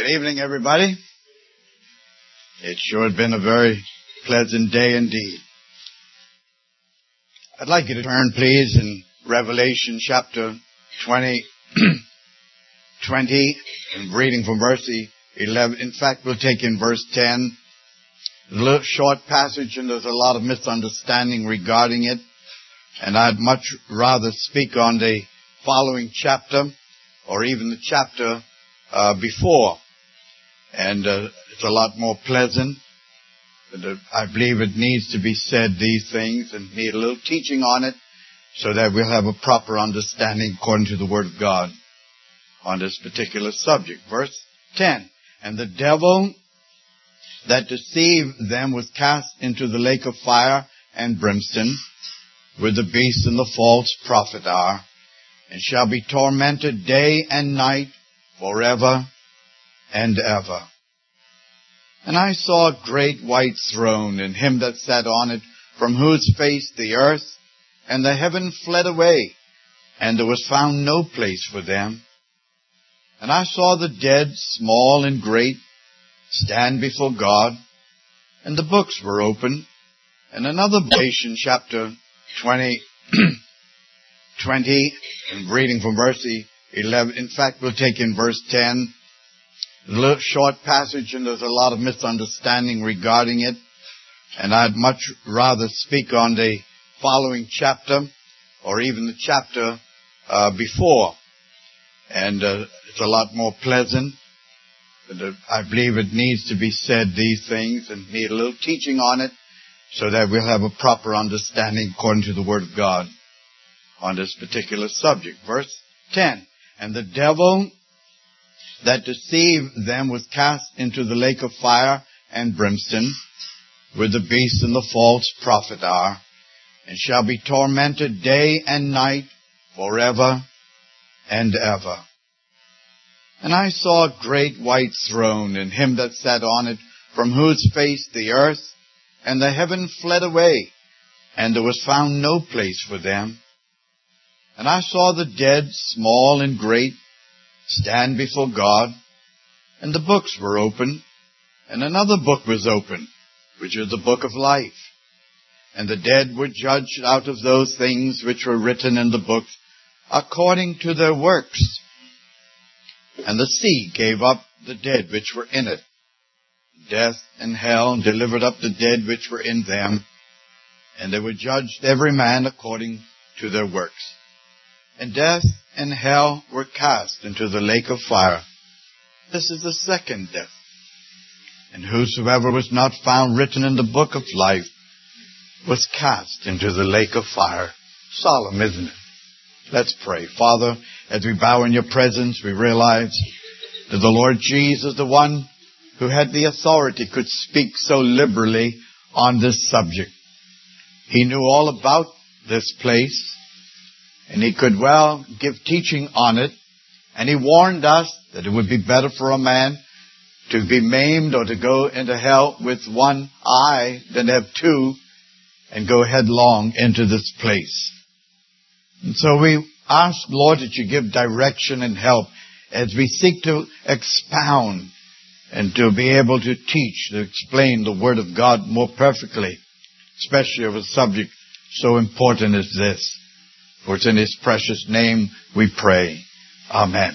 Good evening, everybody. It sure has been a very pleasant day indeed. I'd like you to turn, please, in Revelation chapter 20, and reading from verse 11. In fact, we'll take in verse 10. It's a little short passage, and there's a lot of misunderstanding regarding it. And I'd much rather speak on the following chapter, or even the chapter before. And it's a lot more pleasant. But I believe it needs to be said, these things, and need a little teaching on it, so that we'll have a proper understanding according to the Word of God on this particular subject. Verse 10. And the devil that deceived them was cast into the lake of fire and brimstone, where the beast and the false prophet are, and shall be tormented day and night forever and ever. And I saw a great white throne, and him that sat on it, from whose face the earth and the heaven fled away, and there was found no place for them. And I saw the dead, small and great, stand before God, and the books were opened. And another Revelation chapter 20, and reading from verse 11. In fact, we'll take in verse 10. It's a little short passage, and there's a lot of misunderstanding regarding it. And I'd much rather speak on the following chapter, or even the chapter before. And it's a lot more pleasant. But I believe it needs to be said, these things, and need a little teaching on it, so that we'll have a proper understanding according to the Word of God on this particular subject. Verse 10. And the devil that deceived them was cast into the lake of fire and brimstone, where the beast and the false prophet are, and shall be tormented day and night forever and ever. And I saw a great white throne, and him that sat on it, from whose face the earth and the heaven fled away, and there was found no place for them. And I saw the dead, small and great, stand before God, and the books were opened, and another book was opened, which is the book of life. And the dead were judged out of those things which were written in the book, according to their works. And the sea gave up the dead which were in it. Death and hell delivered up the dead which were in them, and they were judged every man according to their works. And death and hell were cast into the lake of fire. This is the second death. And whosoever was not found written in the book of life was cast into the lake of fire. Solemn, isn't it? Let's pray. Father, as we bow in your presence, we realize that the Lord Jesus, the one who had the authority, could speak so liberally on this subject. He knew all about this place, and he could well give teaching on it. And he warned us that it would be better for a man to be maimed or to go into hell with one eye than have two and go headlong into this place. And so we ask, Lord, that you give direction and help as we seek to expound and to be able to teach, to explain the Word of God more perfectly, especially of a subject so important as this. For it's in His precious name we pray. Amen.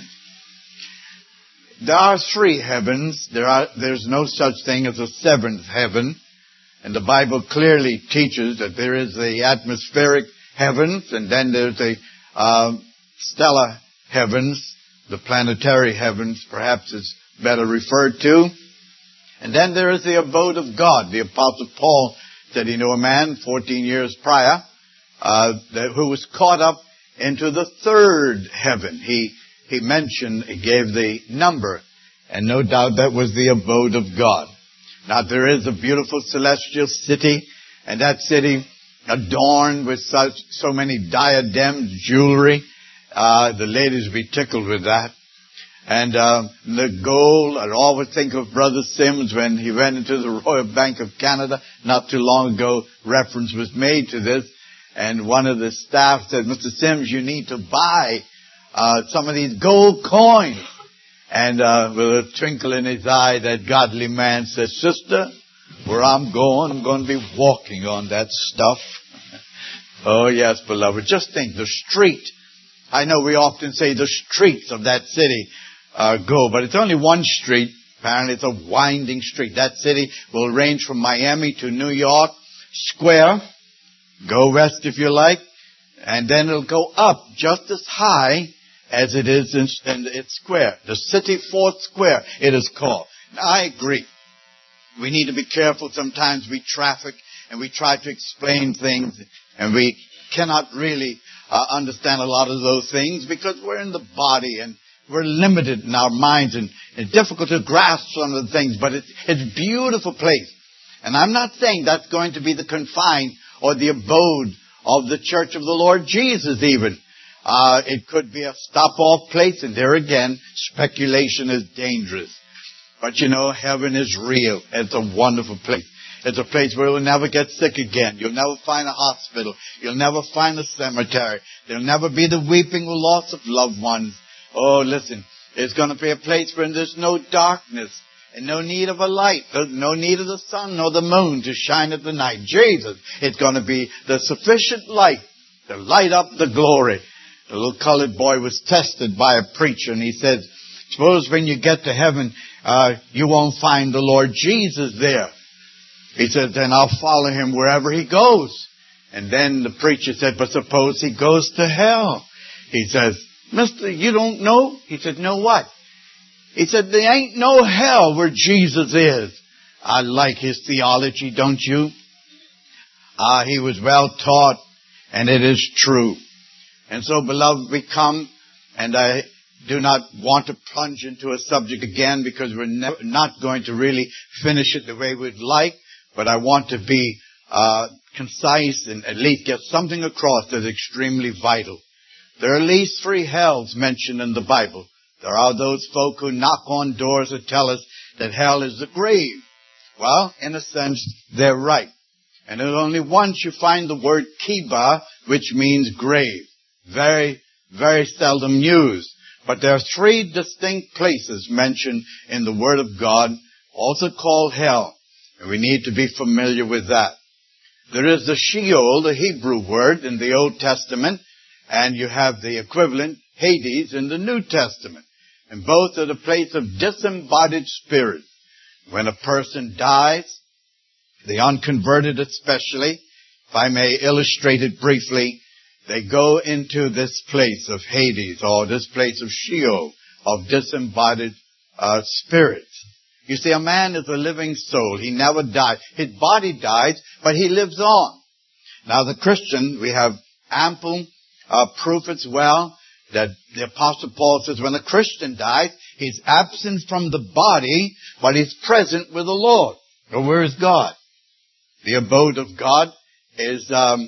There are three heavens. There's no such thing as a seventh heaven. And the Bible clearly teaches that there is the atmospheric heavens, and then there's the stellar heavens, the planetary heavens, perhaps is better referred to. And then there is the abode of God. The Apostle Paul said he knew a man 14 years prior who was caught up into the third heaven. He mentioned, he gave the number, and no doubt that was the abode of God. Now there is a beautiful celestial city, and that city adorned with so many diadems, jewelry. The ladies would be tickled with that. And the gold, I always think of Brother Sims when he went into the Royal Bank of Canada not too long ago. Reference was made to this. And one of the staff said, Mr. Sims, you need to buy some of these gold coins. And with a twinkle in his eye, that godly man says, "Sister, where I'm going to be walking on that stuff." Oh, yes, beloved. Just think, the street. I know we often say the streets of that city go, but it's only one street. Apparently it's a winding street. That city will range from Miami to New York Square. Go west if you like. And then it'll go up just as high as it is in its square. The City Fourth Square, it is called. Now, I agree. We need to be careful. Sometimes we traffic and we try to explain things, and we cannot really understand a lot of those things because we're in the body and we're limited in our minds, and it's difficult to grasp some of the things, but it's a beautiful place. And I'm not saying that's going to be the confine or the abode of the Church of the Lord Jesus even. It could be a stop-off place, and there again, speculation is dangerous. But you know, heaven is real. It's a wonderful place. It's a place where you'll never get sick again. You'll never find a hospital. You'll never find a cemetery. There'll never be the weeping with loss of loved ones. Oh, listen, it's going to be a place where there's no darkness and no need of a light. There's no need of the sun nor the moon to shine at the night. Jesus, it's going to be the sufficient light to light up the glory. The little colored boy was tested by a preacher, and he said, "Suppose when you get to heaven, you won't find the Lord Jesus there." He said, "Then I'll follow him wherever he goes." And then the preacher said, "But suppose he goes to hell?" He says, "Mister, you don't know?" He said, "No what?" He said, "There ain't no hell where Jesus is." I like his theology, don't you? He was well taught, and it is true. And so, beloved, we come, and I do not want to plunge into a subject again because we're not going to really finish it the way we'd like, but I want to be concise and at least get something across that's extremely vital. There are at least 3 hells mentioned in the Bible. There are those folk who knock on doors and tell us that hell is the grave. Well, in a sense, they're right. And it's only once you find the word kiba, which means grave. Very, very seldom used. But there are 3 distinct places mentioned in the Word of God, also called hell. And we need to be familiar with that. There is the Sheol, the Hebrew word in the Old Testament, and you have the equivalent, Hades, in the New Testament. And both are the place of disembodied spirit. When a person dies, the unconverted especially, if I may illustrate it briefly, they go into this place of Hades, or this place of Sheol, of disembodied spirits. You see, a man is a living soul. He never dies. His body dies, but he lives on. Now, the Christian, we have ample proof as well that the Apostle Paul says when a Christian dies, he's absent from the body, but he's present with the Lord. So where is God? The abode of God is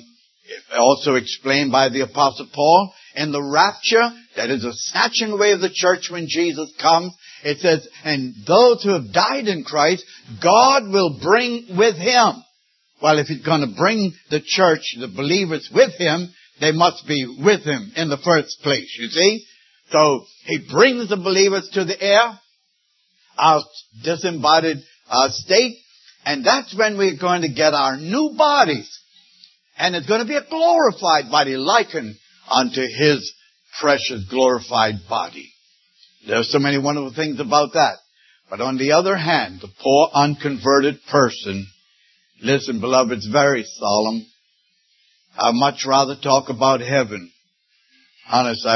also explained by the Apostle Paul in the rapture, that is a snatching away of the church when Jesus comes. It says, and those who have died in Christ, God will bring with him. Well, if he's going to bring the church, the believers with him, they must be with him in the first place, you see. So he brings the believers to the air, our disembodied state, and that's when we're going to get our new bodies. And it's going to be a glorified body likened unto his precious glorified body. There are so many wonderful things about that. But on the other hand, the poor unconverted person, listen, beloved, it's very solemn. I'd much rather talk about heaven. Honest,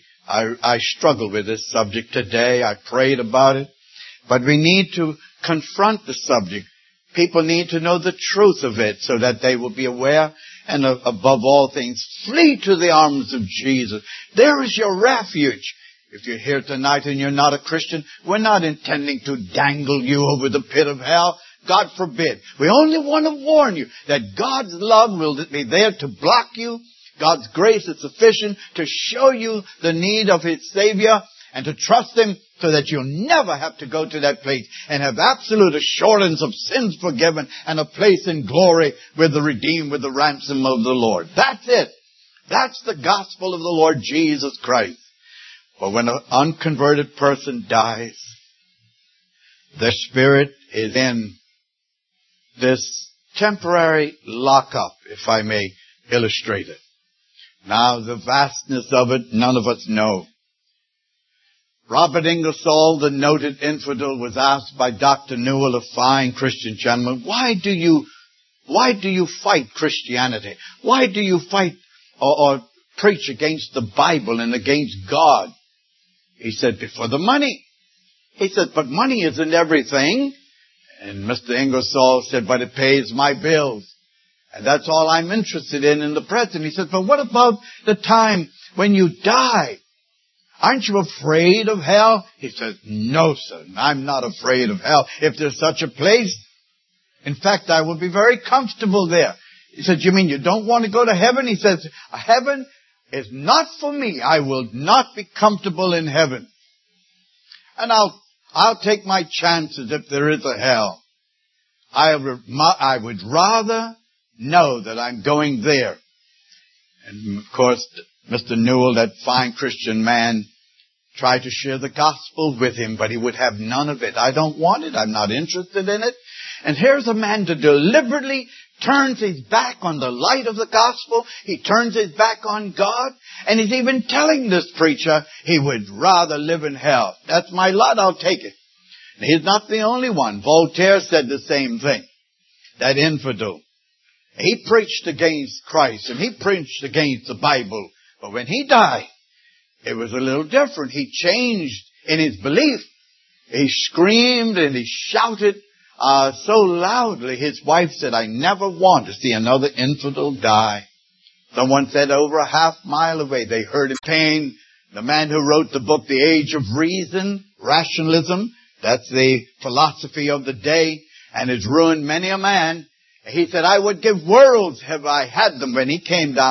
I struggle with this subject today. I prayed about it. But we need to confront the subject. People need to know the truth of it so that they will be aware and above all things, flee to the arms of Jesus. There is your refuge. If you're here tonight and you're not a Christian, we're not intending to dangle you over the pit of hell. God forbid. We only want to warn you that God's love will be there to block you. God's grace is sufficient to show you the need of His Savior and to trust Him so that you'll never have to go to that place and have absolute assurance of sins forgiven and a place in glory with the redeemed, with the ransom of the Lord. That's it. That's the gospel of the Lord Jesus Christ. But when an unconverted person dies, their spirit is in this temporary lockup, if I may illustrate it. Now, the vastness of it, none of us know. Robert Ingersoll, the noted infidel, was asked by Dr. Newell, a fine Christian gentleman, why do you fight Christianity? Why do you fight or preach against the Bible and against God? He said, for the money. He said, but money isn't everything. And Mr. Ingersoll said, but it pays my bills. And that's all I'm interested in the present. He said, but what about the time when you die? Aren't you afraid of hell? He said, no, sir, I'm not afraid of hell. If there's such a place, in fact, I will be very comfortable there. He said, you mean you don't want to go to heaven? He says, heaven is not for me. I will not be comfortable in heaven. And I'll take my chances if there is a hell. I would rather know that I'm going there. And of course, Mr. Newell, that fine Christian man, tried to share the gospel with him, but he would have none of it. I don't want it. I'm not interested in it. And here's a man that deliberately turns his back on the light of the gospel. He turns his back on God. And he's even telling this preacher he would rather live in hell. That's my lot. I'll take it. And he's not the only one. Voltaire said the same thing. That infidel. He preached against Christ and he preached against the Bible. But when he died, it was a little different. He changed in his belief. He screamed and he shouted so loudly. His wife said, I never want to see another infidel die. Someone said over a half-mile away, they heard him pain. The man who wrote the book, The Age of Reason, Rationalism, that's the philosophy of the day, and it's ruined many a man. He said, I would give worlds have I had them when he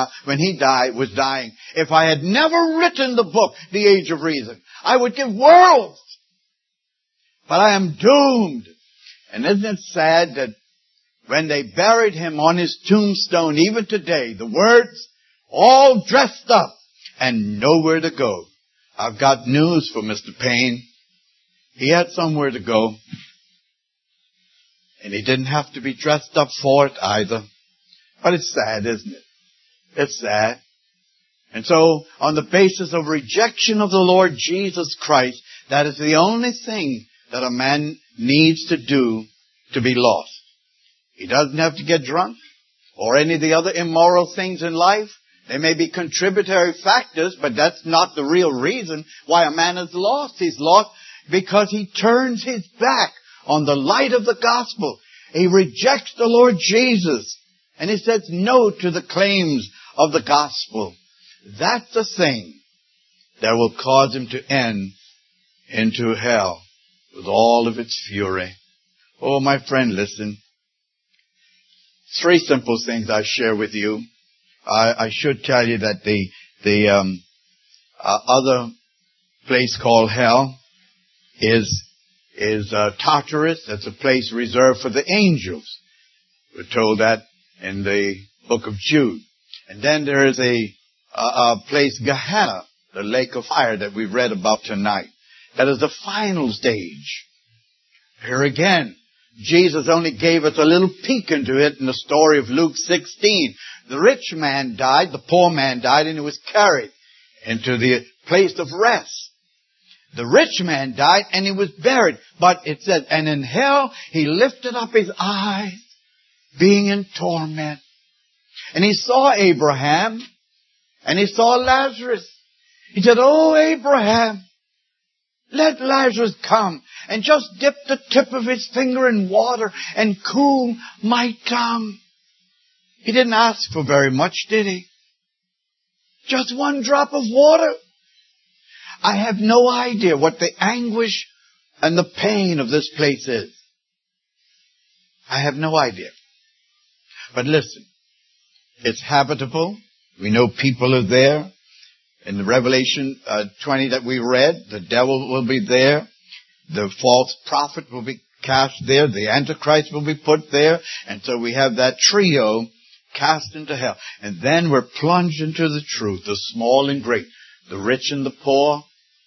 was dying. If I had never written the book, The Age of Reason, I would give worlds. But I am doomed. And isn't it sad that when they buried him on his tombstone, even today, the words, all dressed up and nowhere to go. I've got news for Mr. Payne. He had somewhere to go. And he didn't have to be dressed up for it either. But it's sad, isn't it? It's sad. And so, on the basis of rejection of the Lord Jesus Christ, that is the only thing that a man needs to do to be lost. He doesn't have to get drunk or any of the other immoral things in life. They may be contributory factors, but that's not the real reason why a man is lost. He's lost because he turns his back on the light of the gospel. He rejects the Lord Jesus. And he says no to the claims of the gospel. That's the thing that will cause him to end into hell with all of its fury. Oh, my friend, listen. 3 simple things I share with you. I should tell you that the other place called hell is Tartarus. That's a place reserved for the angels. We're told that in the book of Jude. And then there is a place, Gehenna, the lake of fire that we've read about tonight. That is the final stage. Here again, Jesus only gave us a little peek into it in the story of Luke 16. The rich man died, the poor man died, and he was carried into the place of rest. The rich man died and he was buried. But it says, and in hell he lifted up his eyes, being in torment. And he saw Abraham and he saw Lazarus. He said, oh, Abraham, let Lazarus come and just dip the tip of his finger in water and cool my tongue. He didn't ask for very much, did he? Just one drop of water. I have no idea what the anguish and the pain of this place is. I have no idea. But listen, it's habitable. We know people are there. In the Revelation 20 that we read, the devil will be there. The false prophet will be cast there. The Antichrist will be put there. And so we have that trio cast into hell. And then we're plunged into the truth, the small and great, the rich and the poor,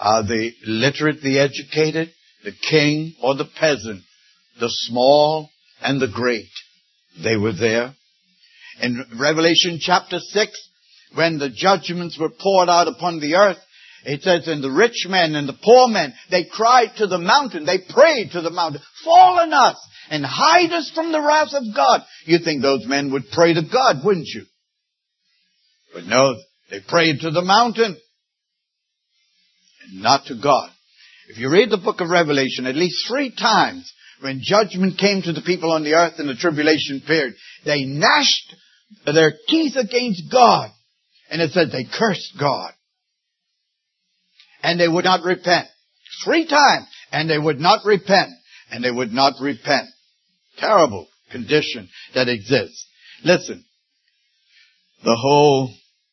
the literate, the educated, the king or the peasant, the small and the great. They were there. In Revelation chapter 6, when the judgments were poured out upon the earth, it says, and the rich men and the poor men, they cried to the mountain, they prayed to the mountain, fall on us and hide us from the wrath of God. You think those men would pray to God, wouldn't you? But no, they prayed to the mountain and not to God. If you read the book of Revelation, at least 3 times when judgment came to the people on the earth in the tribulation period, they gnashed their teeth against God. And it said they cursed God. And they would not repent. 3 times. And they would not repent. And they would not repent. Terrible condition that exists. Listen. The whole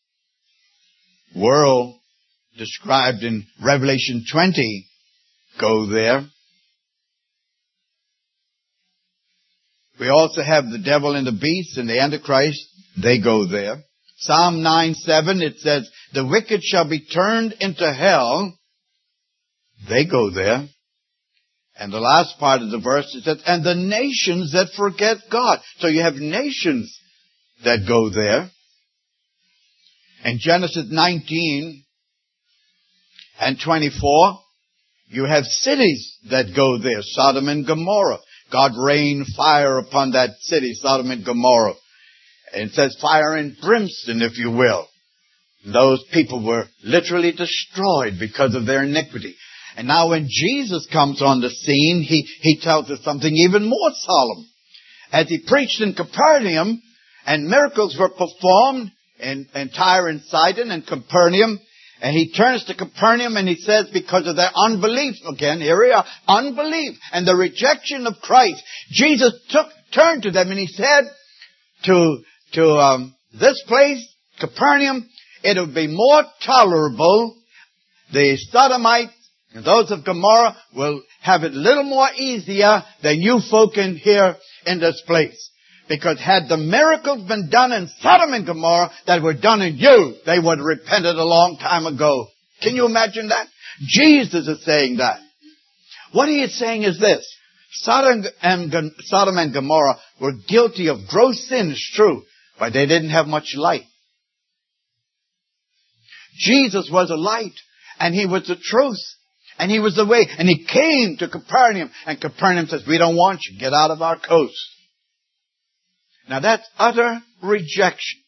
world described in Revelation 20 go there. We also have the devil and the beast and the Antichrist. They go there. Psalm 9:7, it says, the wicked shall be turned into hell. They go there. And the last part of the verse is that, and the nations that forget God. So you have nations that go there. In Genesis 19 and 24, you have cities that go there. Sodom and Gomorrah. God rained fire upon that city, Sodom and Gomorrah. And it says fire and brimstone, if you will. Those people were literally destroyed because of their iniquity. And now when Jesus comes on the scene, he tells us something even more solemn. As he preached in Capernaum, and miracles were performed in Tyre and Sidon and Capernaum, and he turns to Capernaum and he says, because of their unbelief, again, here we are, unbelief and the rejection of Christ, Jesus turned to them and he said to this place, Capernaum, it would be more tolerable. The Sodomites and those of Gomorrah will have it a little more easier than you folk in here in this place. Because had the miracles been done in Sodom and Gomorrah that were done in you, they would have repented a long time ago. Can you imagine that? Jesus is saying that. What he is saying is this. Sodom and Gomorrah were guilty of gross sin, it's true, but they didn't have much light. Jesus was a light, and he was the truth, and he was the way, and he came to Capernaum, and Capernaum says, we don't want you, get out of our coast. Now that's utter rejection.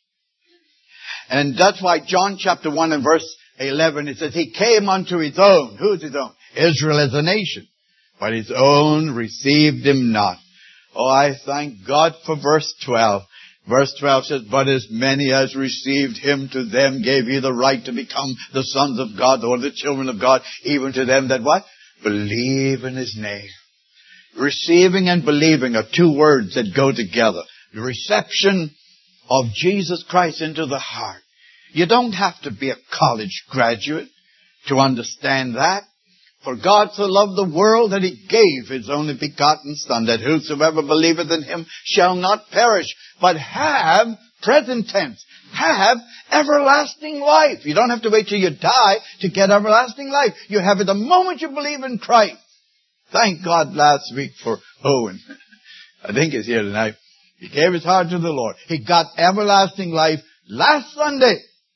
And that's why John chapter 1 and verse 11, it says, he came unto his own. Who's his own? Israel as a nation. But his own received him not. Oh, I thank God for verse 12. Verse 12 says, but as many as received him, to them gave he the right to become the sons of God, or the children of God, even to them that what? Believe in his name. Receiving and believing are 2 words that go together. The reception of Jesus Christ into the heart. You don't have to be a college graduate to understand that. For God so loved the world that he gave his only begotten Son, that whosoever believeth in him shall not perish, but have, present tense, have everlasting life. You don't have to wait till you die to get everlasting life. You have it the moment you believe in Christ. Thank God last week for Owen. I think he's here tonight. He gave his heart to the Lord. He got everlasting life last Sunday.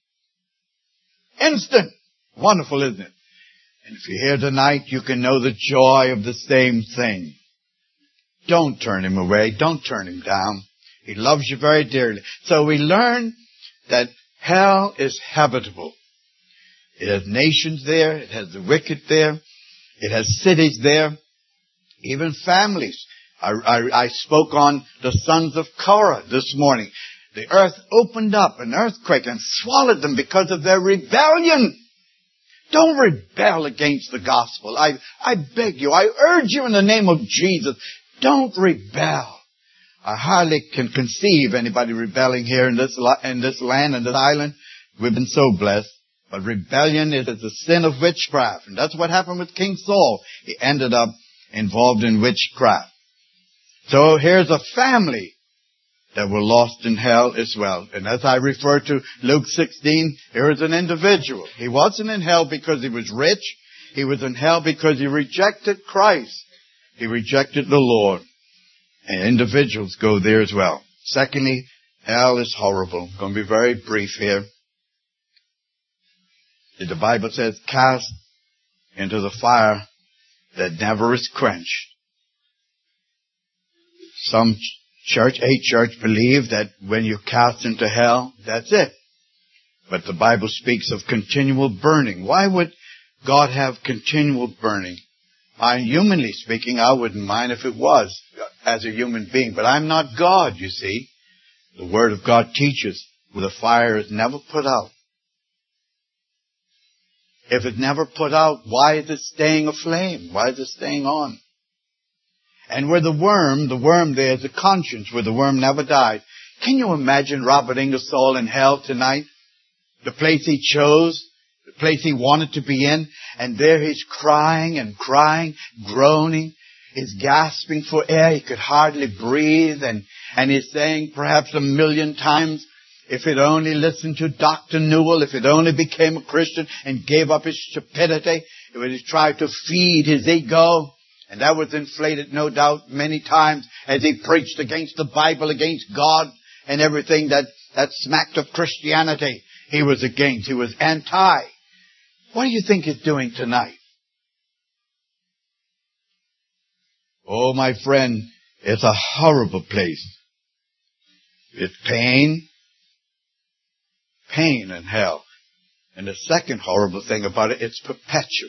Instant. Wonderful, isn't it? And if you're here tonight, you can know the joy of the same thing. Don't turn him away. Don't turn him down. He loves you very dearly. So we learn that hell is habitable. It has nations there. It has the wicked there. It has cities there. Even families. I spoke on the sons of Korah this morning. The earth opened up, an earthquake, and swallowed them because of their rebellion. Don't rebel against the gospel. I beg you, I urge you in the name of Jesus, don't rebel. I hardly can conceive anybody rebelling here in this land, in this island. We've been so blessed. But rebellion is the sin of witchcraft. And that's what happened with King Saul. He ended up involved in witchcraft. So here's a family that were lost in hell as well. And as I refer to Luke 16, here is an individual. He wasn't in hell because he was rich. He was in hell because he rejected Christ. He rejected the Lord. And individuals go there as well. Secondly, hell is horrible. I'm going to be very brief here. The Bible says, cast into the fire that never is quenched. Some church believe that when you're cast into hell, that's it. But the Bible speaks of continual burning. Why would God have continual burning? Humanly speaking, I wouldn't mind if it was as a human being. But I'm not God, you see. The Word of God teaches the fire is never put out. If it's never put out, why is it staying aflame? Why is it staying on? And where the worm there is a conscience, where the worm never died. Can you imagine Robert Ingersoll in hell tonight? The place he chose, the place he wanted to be in, and there he's crying and crying, groaning. He's gasping for air. He could hardly breathe, and he's saying perhaps 1,000,000 times, if he'd only listened to Dr. Newell, if he'd only became a Christian and gave up his stupidity, if he'd tried to feed his ego, and that was inflated, no doubt, many times as he preached against the Bible, against God, and everything that smacked of Christianity. He was against. He was anti. What do you think he's doing tonight? Oh, my friend, it's a horrible place. It's pain in hell. And the second horrible thing about it, it's perpetual.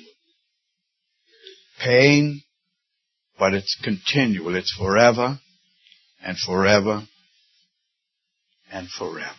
Pain, but it's continual. It's forever and forever and forever.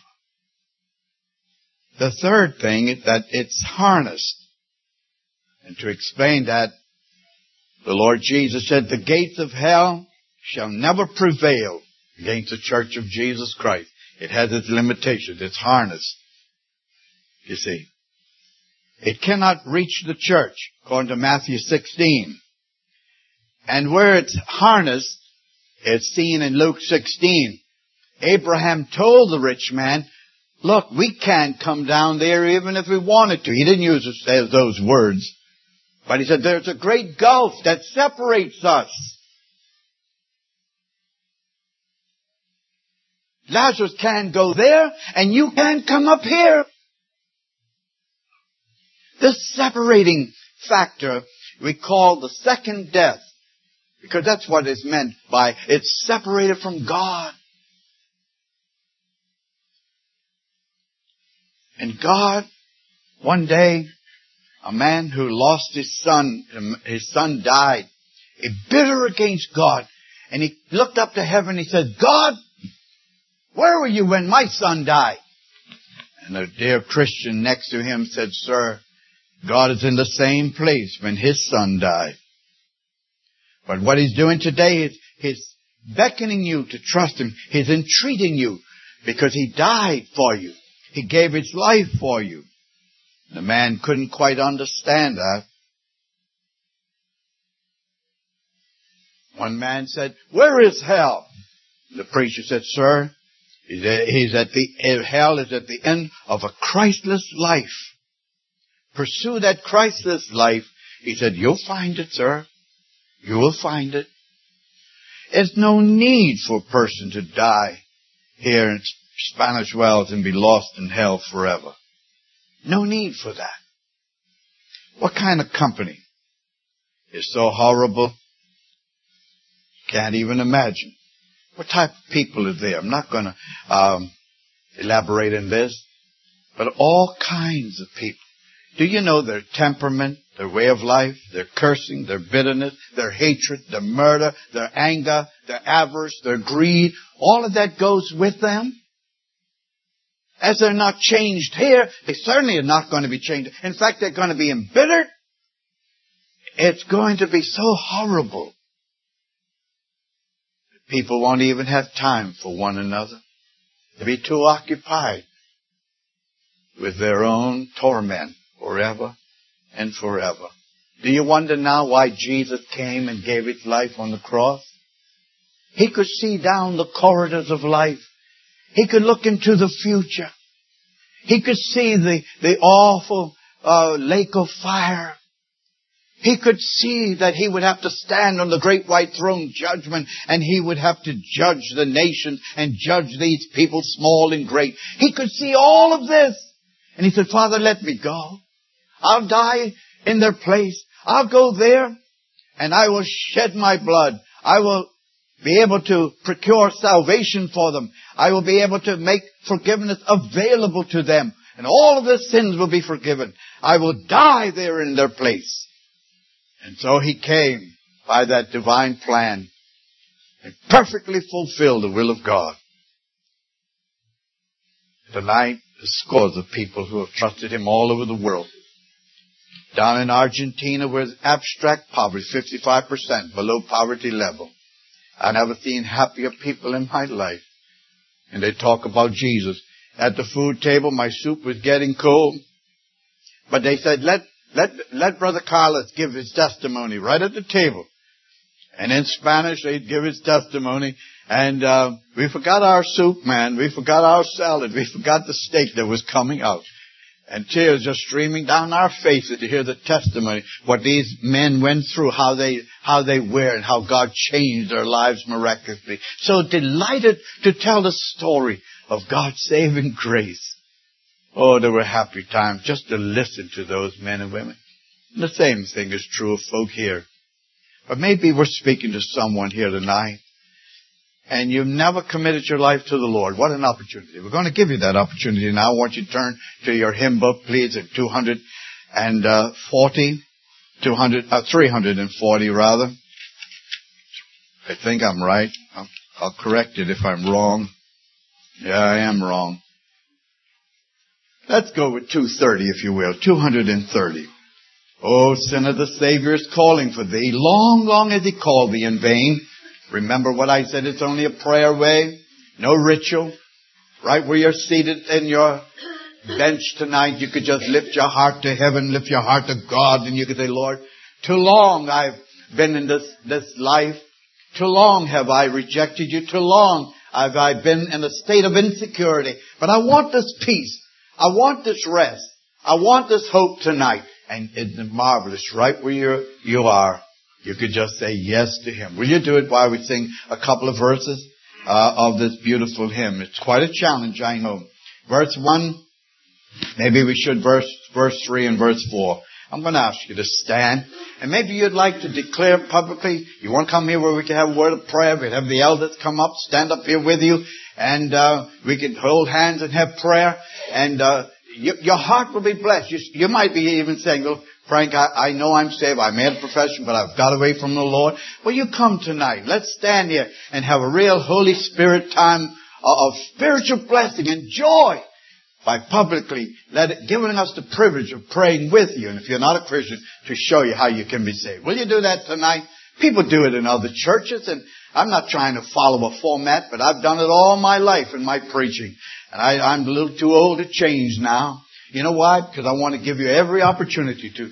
The third thing is that it's harnessed. And to explain that, the Lord Jesus said, the gates of hell shall never prevail against the church of Jesus Christ. It has its limitations. It's harnessed. You see. It cannot reach the church, according to Matthew 16. And where it's harnessed, it's seen in Luke 16. Abraham told the rich man, look, we can't come down there even if we wanted to. He didn't use those words. But he said, there's a great gulf that separates us. Lazarus can't go there, and you can't come up here. This separating factor we call the second death, because that's what it's meant by it's separated from God. And God, one day, a man who lost his son died, bitter against God. And he looked up to heaven and he said, God, where were you when my son died? And a dear Christian next to him said, sir, God is in the same place when his son died. But what he's doing today is he's beckoning you to trust him. He's entreating you because he died for you. He gave his life for you. The man couldn't quite understand that. One man said, where is hell? The preacher said, sir, hell is at the end of a Christless life. Pursue that Christless life. He said, you'll find it, sir. You will find it. There's no need for a person to die here in Spanish Wells and be lost in hell forever. No need for that. What kind of company is so horrible? Can't even imagine. What type of people are there? I'm not going to elaborate on this, but all kinds of people. Do you know their temperament, their way of life, their cursing, their bitterness, their hatred, their murder, their anger, their avarice, their greed, all of that goes with them? As they're not changed here, they certainly are not going to be changed. In fact, they're going to be embittered. It's going to be so horrible. People won't even have time for one another. They'll be too occupied with their own torment forever and forever. Do you wonder now why Jesus came and gave his life on the cross? He could see down the corridors of life. He could look into the future. He could see the awful lake of fire. He could see that he would have to stand on the great white throne judgment, and he would have to judge the nations and judge these people, small and great. He could see all of this. And he said, Father, let me go. I'll die in their place. I'll go there and I will shed my blood. I will be able to procure salvation for them. I will be able to make forgiveness available to them. And all of their sins will be forgiven. I will die there in their place. And so he came by that divine plan and perfectly fulfilled the will of God. Tonight, there's scores of people who have trusted him all over the world. Down in Argentina, where abstract poverty, 55% below poverty level. I've never seen happier people in my life. And they talk about Jesus. At the food table, my soup was getting cold. But they said, let Brother Carlos give his testimony right at the table. And in Spanish, they'd give his testimony. And we forgot our soup, man. We forgot our salad. We forgot the steak that was coming out. And tears just streaming down our faces to hear the testimony, what these men went through, how they were, and how God changed their lives miraculously. So delighted to tell the story of God's saving grace. Oh, there were happy times just to listen to those men and women. And the same thing is true of folk here. But maybe we're speaking to someone here tonight, and you've never committed your life to the Lord. What an opportunity. We're going to give you that opportunity now. I want you to turn to your hymn book, please, at 340 rather. I think I'm right. I'll correct it if I'm wrong. Yeah, I am wrong. Let's go with 230, if you will. 230. Oh, sinner, the Savior is calling for thee. Long, long has he called thee in vain. Remember what I said, it's only a prayer way, no ritual. Right where you're seated in your bench tonight, you could just lift your heart to heaven, lift your heart to God, and you could say, Lord, too long I've been in this life. Too long have I rejected you. Too long have I been in a state of insecurity. But I want this peace. I want this rest. I want this hope tonight. And it's marvelous, right where you are. You could just say yes to him. Will you do it while we sing a couple of verses of this beautiful hymn? It's quite a challenge, I know. Verse 1, maybe we should verse 3 and verse 4. I'm going to ask you to stand. And maybe you'd like to declare publicly, you want to come here where we can have a word of prayer. We'd have the elders come up, stand up here with you, and we can hold hands and have prayer. And your heart will be blessed. You might be even saying, well, Frank, I know I'm saved. I made a profession, but I've got away from the Lord. Well, you come tonight. Let's stand here and have a real Holy Spirit time of spiritual blessing and joy by publicly giving us the privilege of praying with you. And if you're not a Christian, to show you how you can be saved. Will you do that tonight? People do it in other churches, and I'm not trying to follow a format, but I've done it all my life in my preaching. And I'm a little too old to change now. You know why? Because I want to give you every opportunity to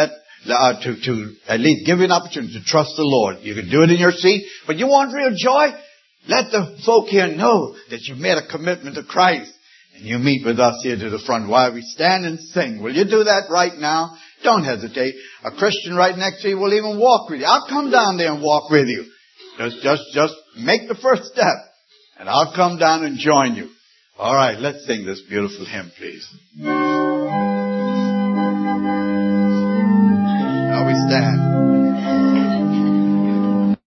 at least give you an opportunity to trust the Lord. You can do it in your seat, but you want real joy? Let the folk here know that you've made a commitment to Christ. And you meet with us here to the front while we stand and sing. Will you do that right now? Don't hesitate. A Christian right next to you will even walk with you. I'll come down there and walk with you. Just make the first step, and I'll come down and join you. All right, let's sing this beautiful hymn, please.